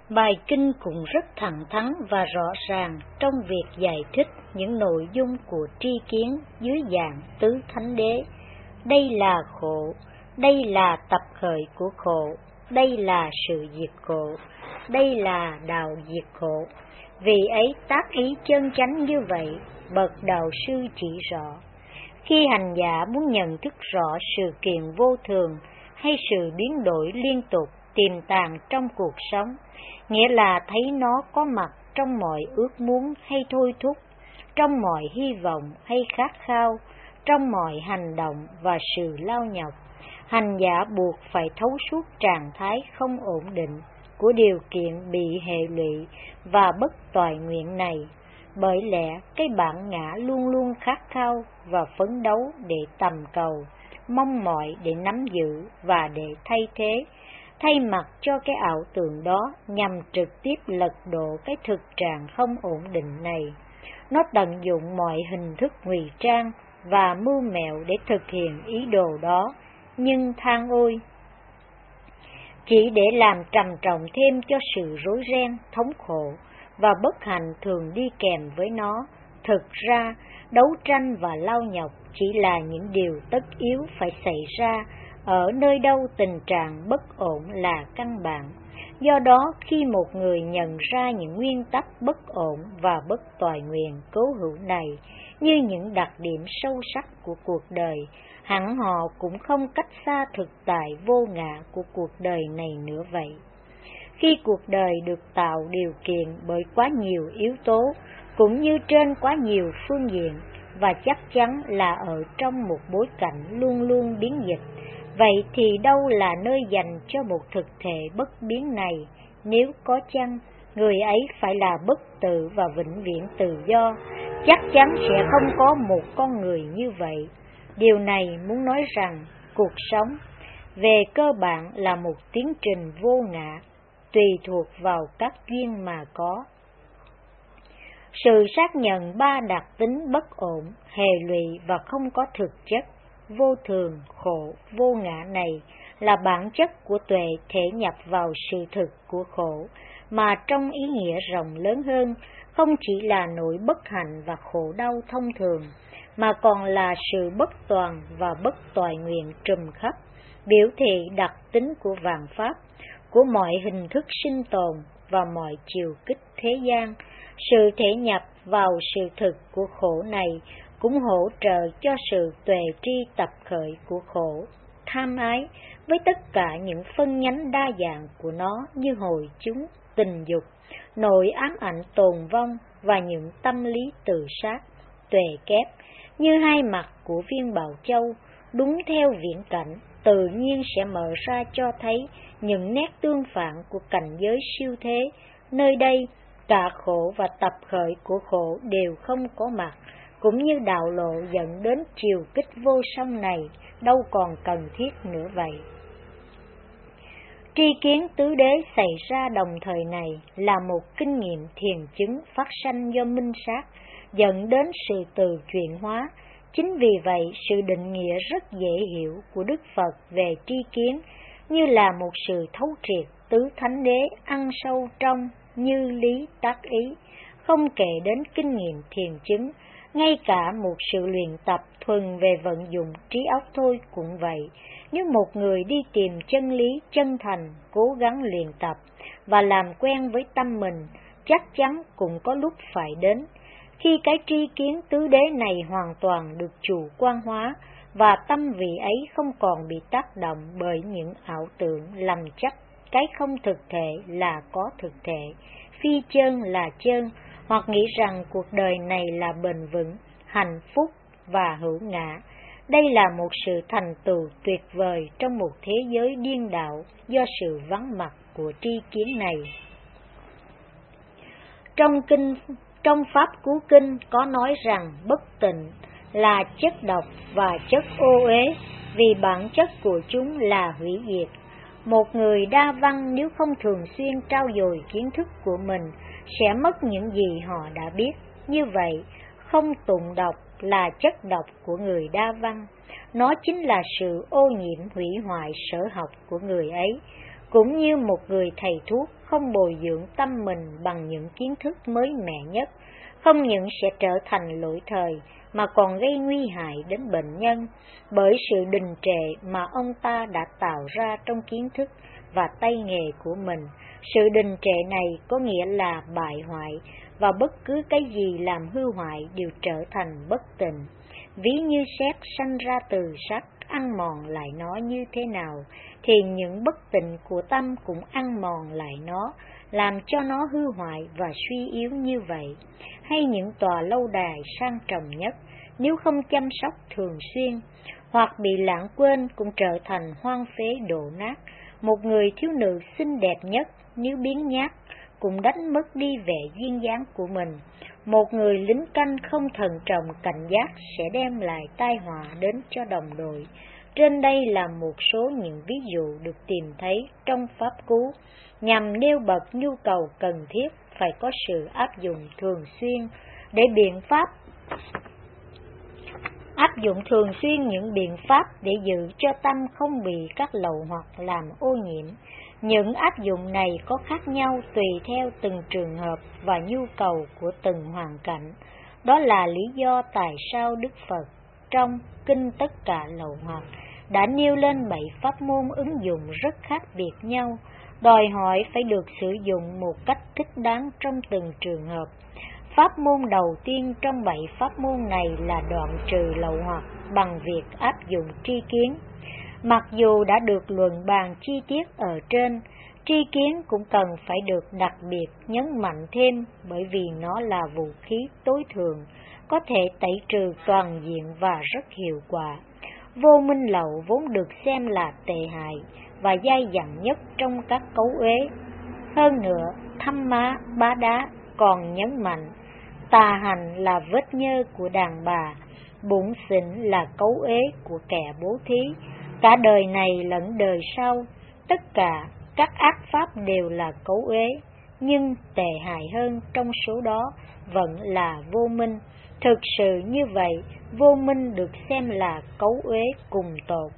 Bài kinh cũng rất thẳng thắn và rõ ràng trong việc giải thích những nội dung của tri kiến dưới dạng tứ thánh đế. Đây là khổ, đây là tập khởi của khổ, đây là sự diệt khổ, đây là đạo diệt khổ. Vì ấy tác ý chân chánh như vậy, bậc đạo sư chỉ rõ. Khi hành giả muốn nhận thức rõ sự kiện vô thường hay sự biến đổi liên tục tiềm tàng trong cuộc sống, nghĩa là thấy nó có mặt trong mọi ước muốn hay thôi thúc, trong mọi hy vọng hay khát khao, trong mọi hành động và sự lao nhọc, hành giả buộc phải thấu suốt trạng thái không ổn định của điều kiện bị hệ lụy và bất toại nguyện này. Bởi lẽ cái bản ngã luôn luôn khát khao và phấn đấu để tầm cầu, mong mỏi để nắm giữ và để thay mặt cho cái ảo tưởng đó nhằm trực tiếp lật đổ cái thực trạng không ổn định này. Nó tận dụng mọi hình thức ngụy trang và mưu mẹo để thực hiện ý đồ đó, nhưng than ôi! Chỉ để làm trầm trọng thêm cho sự rối ren, thống khổ và bất hạnh thường đi kèm với nó. Thực ra, đấu tranh và lao nhọc chỉ là những điều tất yếu phải xảy ra ở nơi đâu tình trạng bất ổn là căn bản. Do đó, khi một người nhận ra những nguyên tắc bất ổn và bất toại nguyện cố hữu này như những đặc điểm sâu sắc của cuộc đời, hẳn họ cũng không cách xa thực tại vô ngã của cuộc đời này nữa vậy. Khi cuộc đời được tạo điều kiện bởi quá nhiều yếu tố, cũng như trên quá nhiều phương diện, và chắc chắn là ở trong một bối cảnh luôn luôn biến dịch, vậy thì đâu là nơi dành cho một thực thể bất biến này? Nếu có chăng, người ấy phải là bất tử và vĩnh viễn tự do, chắc chắn sẽ không có một con người như vậy. Điều này muốn nói rằng cuộc sống về cơ bản là một tiến trình vô ngã, tùy thuộc vào các duyên mà có. Sự xác nhận ba đặc tính bất ổn, hệ lụy và không có thực chất, vô thường, khổ, vô ngã này là bản chất của tuệ thể nhập vào sự thực của khổ, mà trong ý nghĩa rộng lớn hơn, không chỉ là nỗi bất hạnh và khổ đau thông thường, mà còn là sự bất toàn và bất toại nguyện trùm khắp, biểu thị đặc tính của vạn pháp, của mọi hình thức sinh tồn và mọi chiều kích thế gian. Sự thể nhập vào sự thực của khổ này cũng hỗ trợ cho sự tuệ tri tập khởi của khổ, tham ái, với tất cả những phân nhánh đa dạng của nó như hồi chúng, tình dục, nỗi ám ảnh tồn vong và những tâm lý tự sát, tuệ kép, như hai mặt của viên bảo châu, đúng theo viễn cảnh, tự nhiên sẽ mở ra cho thấy những nét tương phản của cảnh giới siêu thế. Nơi đây, cả khổ và tập khởi của khổ đều không có mặt, cũng như đạo lộ dẫn đến chiều kích vô song này đâu còn cần thiết nữa vậy. Tri kiến tứ đế xảy ra đồng thời này là một kinh nghiệm thiền chứng phát sanh do minh sát, dẫn đến sự từ chuyển hóa. Chính vì vậy, sự định nghĩa rất dễ hiểu của Đức Phật về tri kiến như là một sự thấu triệt tứ thánh đế ăn sâu trong như lý tác ý, không kể đến kinh nghiệm thiền chứng, ngay cả một sự luyện tập thuần về vận dụng trí óc thôi cũng vậy. Nếu một người đi tìm chân lý chân thành, cố gắng luyện tập và làm quen với tâm mình, chắc chắn cũng có lúc phải đến khi cái tri kiến tứ đế này hoàn toàn được chủ quan hóa, và tâm vị ấy không còn bị tác động bởi những ảo tưởng lầm chắc cái không thực thể là có thực thể, phi chơn là chơn, hoặc nghĩ rằng cuộc đời này là bền vững, hạnh phúc và hữu ngã. Đây là một sự thành tựu tuyệt vời trong một thế giới điên đảo do sự vắng mặt của tri kiến này. Trong Pháp Cú Kinh có nói rằng bất tịnh là chất độc và chất ô uế, vì bản chất của chúng là hủy diệt. Một người đa văn nếu không thường xuyên trau dồi kiến thức của mình sẽ mất những gì họ đã biết. Như vậy, không tụng độc là chất độc của người đa văn. Nó chính là sự ô nhiễm hủy hoại sở học của người ấy. Cũng như một người thầy thuốc không bồi dưỡng tâm mình bằng những kiến thức mới mẻ nhất, không những sẽ trở thành lỗi thời, mà còn gây nguy hại đến bệnh nhân, bởi sự đình trệ mà ông ta đã tạo ra trong kiến thức và tay nghề của mình. Sự đình trệ này có nghĩa là bại hoại, và bất cứ cái gì làm hư hoại đều trở thành bất tịnh. Ví như sét sanh ra từ sắt, ăn mòn lại nó như thế nào, thì những bất tịnh của tâm cũng ăn mòn lại nó, làm cho nó hư hoại và suy yếu như vậy. Hay những tòa lâu đài sang trọng nhất, nếu không chăm sóc thường xuyên, hoặc bị lãng quên cũng trở thành hoang phế đổ nát. Một người thiếu nữ xinh đẹp nhất, nếu biếng nhác, cũng đánh mất đi vẻ duyên dáng của mình. Một người lính canh không thận trọng cảnh giác sẽ đem lại tai họa đến cho đồng đội. Trên đây là một số những ví dụ được tìm thấy trong Pháp Cú, nhằm nêu bật nhu cầu cần thiết phải có sự áp dụng thường xuyên những biện pháp để giữ cho tâm không bị các lậu hoặc làm ô nhiễm. Những áp dụng này có khác nhau tùy theo từng trường hợp và nhu cầu của từng hoàn cảnh. Đó là lý do tại sao Đức Phật trong Kinh Tất Cả Lậu Hoặc đã nêu lên 7 pháp môn ứng dụng rất khác biệt nhau, đòi hỏi phải được sử dụng một cách thích đáng trong từng trường hợp. Pháp môn đầu tiên trong 7 pháp môn này là đoạn trừ lậu hoặc bằng việc áp dụng tri kiến. Mặc dù đã được luận bàn chi tiết ở trên, tri kiến cũng cần phải được đặc biệt nhấn mạnh thêm, bởi vì nó là vũ khí tối thượng, có thể tẩy trừ toàn diện và rất hiệu quả. Vô minh lậu vốn được xem là tệ hại và dai dẳng nhất trong các cấu uế. Hơn nữa, Thăm Má Bá Đá còn nhấn mạnh, tà hành là vết nhơ của đàn bà, bủn xỉn là cấu uế của kẻ bố thí. Cả đời này lẫn đời sau, tất cả các ác pháp đều là cấu uế, nhưng tệ hại hơn trong số đó vẫn là vô minh. Thực sự như vậy, vô minh được xem là cấu uế cùng tột.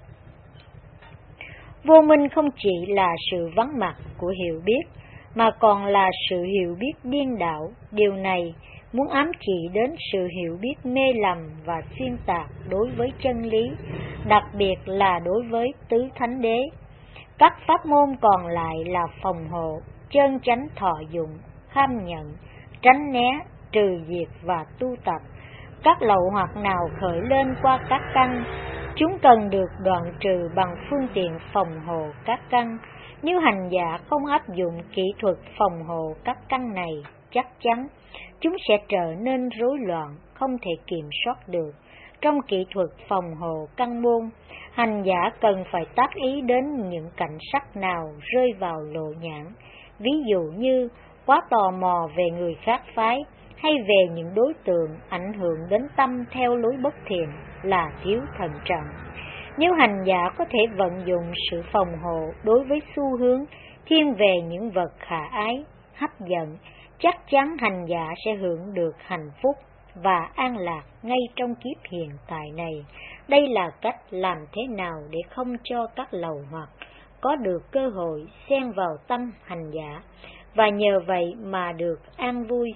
Vô minh không chỉ là sự vắng mặt của hiểu biết, mà còn là sự hiểu biết điên đảo. Điều này muốn ám chỉ đến sự hiểu biết mê lầm và xuyên tạc đối với chân lý, đặc biệt là đối với tứ thánh đế. Các pháp môn còn lại là phòng hộ, chân chánh thọ dụng, kham nhận, tránh né, trừ diệt và tu tập. Các lậu hoặc nào khởi lên qua các căn, chúng cần được đoạn trừ bằng phương tiện phòng hộ các căn. Nếu hành giả không áp dụng kỹ thuật phòng hộ các căn này, chắc chắn chúng sẽ trở nên rối loạn, không thể kiểm soát được. Trong kỹ thuật phòng hộ căn môn, hành giả cần phải tác ý đến những cảnh sắc nào rơi vào lộ nhãn, ví dụ như quá tò mò về người khác phái, hay về những đối tượng ảnh hưởng đến tâm theo lối bất thiện là thiếu thận trọng. Nếu hành giả có thể vận dụng sự phòng hộ đối với xu hướng thiên về những vật khả ái, hấp dẫn, chắc chắn hành giả sẽ hưởng được hạnh phúc và an lạc ngay trong kiếp hiện tại này. Đây là cách làm thế nào để không cho các lậu hoặc có được cơ hội xen vào tâm hành giả, và nhờ vậy mà được an vui.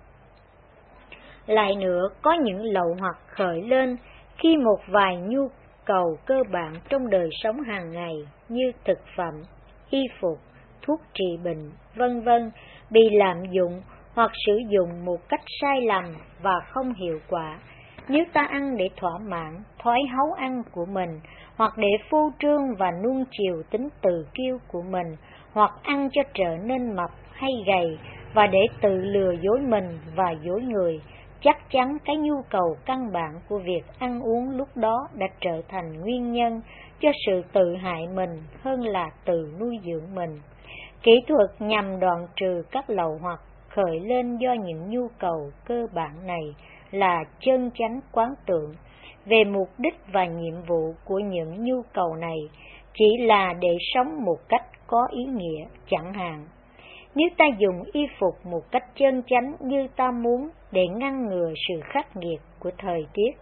Lại nữa, có những lậu hoặc khởi lên khi một vài nhu cầu cơ bản trong đời sống hàng ngày như thực phẩm, y phục, thuốc trị bệnh, vân vân bị lạm dụng hoặc sử dụng một cách sai lầm và không hiệu quả. Nếu ta ăn để thỏa mãn thói háu ăn của mình, hoặc để phô trương và nuông chiều tính tự kiêu của mình, hoặc ăn cho trở nên mập hay gầy và để tự lừa dối mình và dối người, chắc chắn cái nhu cầu căn bản của việc ăn uống lúc đó đã trở thành nguyên nhân cho sự tự hại mình hơn là tự nuôi dưỡng mình. Kỹ thuật nhằm đoạn trừ các lậu hoặc khởi lên do những nhu cầu cơ bản này là chân chánh quán tưởng về mục đích và nhiệm vụ của những nhu cầu này chỉ là để sống một cách có ý nghĩa. Chẳng hạn, nếu ta dùng y phục một cách chân chánh như ta muốn để ngăn ngừa sự khắc nghiệt của thời tiết,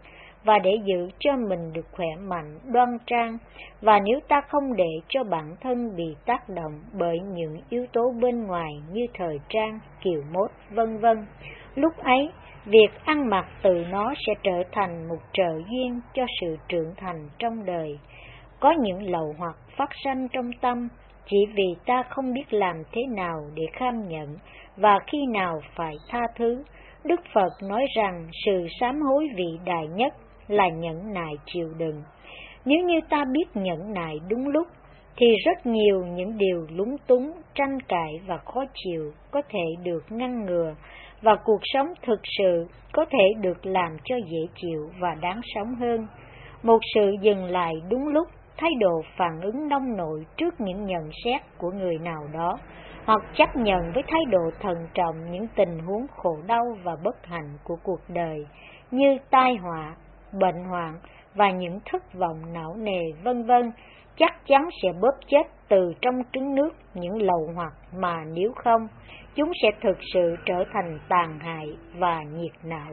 và để giữ cho mình được khỏe mạnh, đoan trang, và nếu ta không để cho bản thân bị tác động bởi những yếu tố bên ngoài như thời trang, kiều mốt, vân vân, lúc ấy, việc ăn mặc từ nó sẽ trở thành một trợ duyên cho sự trưởng thành trong đời. Có những lậu hoặc phát sanh trong tâm, chỉ vì ta không biết làm thế nào để kham nhận và khi nào phải tha thứ. Đức Phật nói rằng sự sám hối vĩ đại nhất là nhẫn nại chịu đựng. Nếu như ta biết nhẫn nại đúng lúc, thì rất nhiều những điều lúng túng, tranh cãi và khó chịu có thể được ngăn ngừa, và cuộc sống thực sự có thể được làm cho dễ chịu và đáng sống hơn. Một sự dừng lại đúng lúc, thái độ phản ứng nông nổi trước những nhận xét của người nào đó, hoặc chấp nhận với thái độ thận trọng những tình huống khổ đau và bất hạnh của cuộc đời, như tai họa, bệnh hoạn và những thất vọng não nề vân vân, chắc chắn sẽ bóp chết từ trong trứng nước những lậu hoặc mà nếu không, chúng sẽ thực sự trở thành tàn hại và nhiệt não.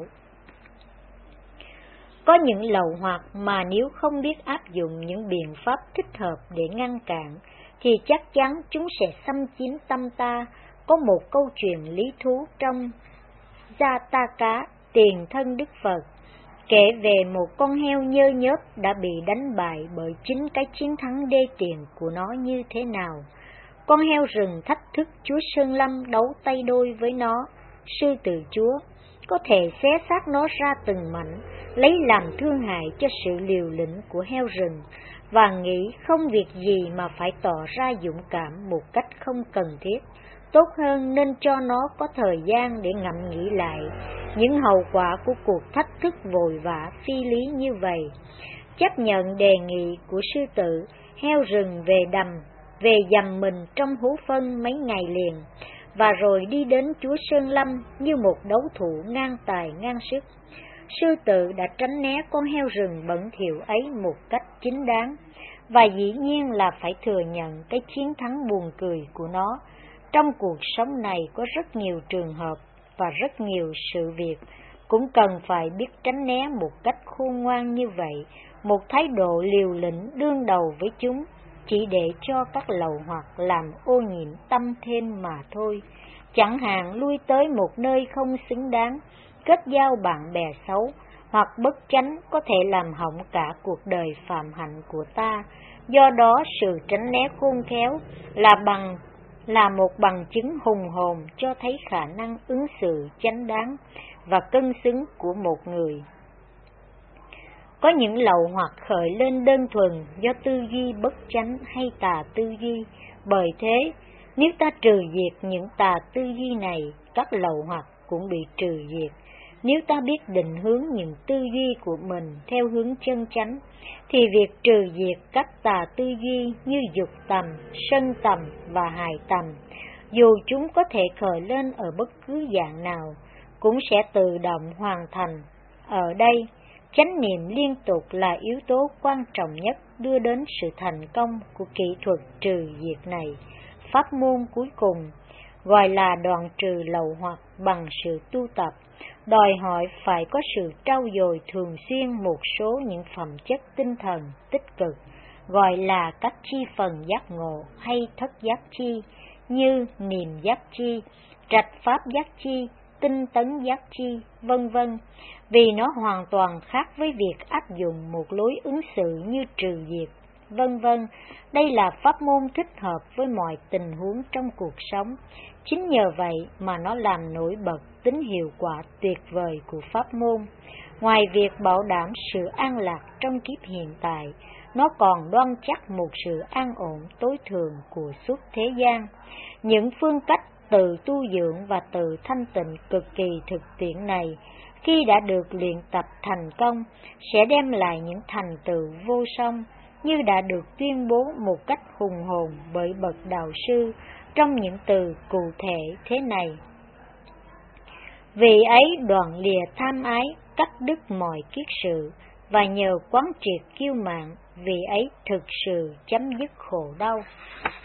Có những lậu hoặc mà nếu không biết áp dụng những biện pháp thích hợp để ngăn cản, thì chắc chắn chúng sẽ xâm chiếm tâm ta. Có một câu chuyện lý thú trong Jataka, Tiền thân Đức Phật, kể về một con heo nhơ nhớp đã bị đánh bại bởi chính cái chiến thắng đê tiện của nó như thế nào. Con heo rừng thách thức Chúa Sơn Lâm đấu tay đôi với nó. Sư tử Chúa có thể xé xác nó ra từng mảnh, lấy làm thương hại cho sự liều lĩnh của heo rừng, và nghĩ không việc gì mà phải tỏ ra dũng cảm một cách không cần thiết. Tốt hơn nên cho nó có thời gian để ngẫm nghĩ lại những hậu quả của cuộc thách thức vội vã phi lý như vậy. Chấp nhận đề nghị của sư tử, heo rừng về dầm mình trong hố phân mấy ngày liền, và rồi đi đến Chúa Sơn Lâm như một đấu thủ ngang tài ngang sức. Sư tử đã tránh né con heo rừng bẩn thỉu ấy một cách chính đáng, và dĩ nhiên là phải thừa nhận cái chiến thắng buồn cười của nó. Trong cuộc sống này có rất nhiều trường hợp và rất nhiều sự việc cũng cần phải biết tránh né một cách khôn ngoan như vậy, một thái độ liều lĩnh đương đầu với chúng, chỉ để cho các lậu hoặc làm ô nhiễm tâm thêm mà thôi. Chẳng hạn lui tới một nơi không xứng đáng, kết giao bạn bè xấu, hoặc bất chánh có thể làm hỏng cả cuộc đời phạm hạnh của ta. Do đó sự tránh né khôn khéo là một bằng chứng hùng hồn cho thấy khả năng ứng xử chánh đáng và cân xứng của một người. Có những lậu hoặc khởi lên đơn thuần do tư duy bất chánh hay tà tư duy. Bởi thế, nếu ta trừ diệt những tà tư duy này, các lậu hoặc cũng bị trừ diệt. Nếu ta biết định hướng những tư duy của mình theo hướng chân chánh, thì việc trừ diệt các tà tư duy như dục tầm, sân tầm và hài tầm, dù chúng có thể khởi lên ở bất cứ dạng nào, cũng sẽ tự động hoàn thành. Ở đây, chánh niệm liên tục là yếu tố quan trọng nhất đưa đến sự thành công của kỹ thuật trừ diệt này. Pháp môn cuối cùng, gọi là đoạn trừ lậu hoặc bằng sự tu tập, đòi hỏi phải có sự trau dồi thường xuyên một số những phẩm chất tinh thần tích cực, gọi là các chi phần giác ngộ hay thất giác chi, như niệm giác chi, trạch pháp giác chi, tinh tấn giác chi, vân vân, vì nó hoàn toàn khác với việc áp dụng một lối ứng xử như trừ diệt, vân vân. Đây là pháp môn thích hợp với mọi tình huống trong cuộc sống. Chính nhờ vậy mà nó làm nổi bật tính hiệu quả tuyệt vời của pháp môn. Ngoài việc bảo đảm sự an lạc trong kiếp hiện tại, nó còn đoan chắc một sự an ổn tối thượng của suốt thế gian. Những phương cách tự tu dưỡng và tự thanh tịnh cực kỳ thực tiễn này, khi đã được luyện tập thành công, sẽ đem lại những thành tựu vô song, như đã được tuyên bố một cách hùng hồn bởi bậc đạo sư trong những từ cụ thể thế này: vì ấy đoạn lìa tham ái, cắt đứt mọi kiết sự, và nhờ quán triệt kiêu mạn, vì ấy thực sự chấm dứt khổ đau.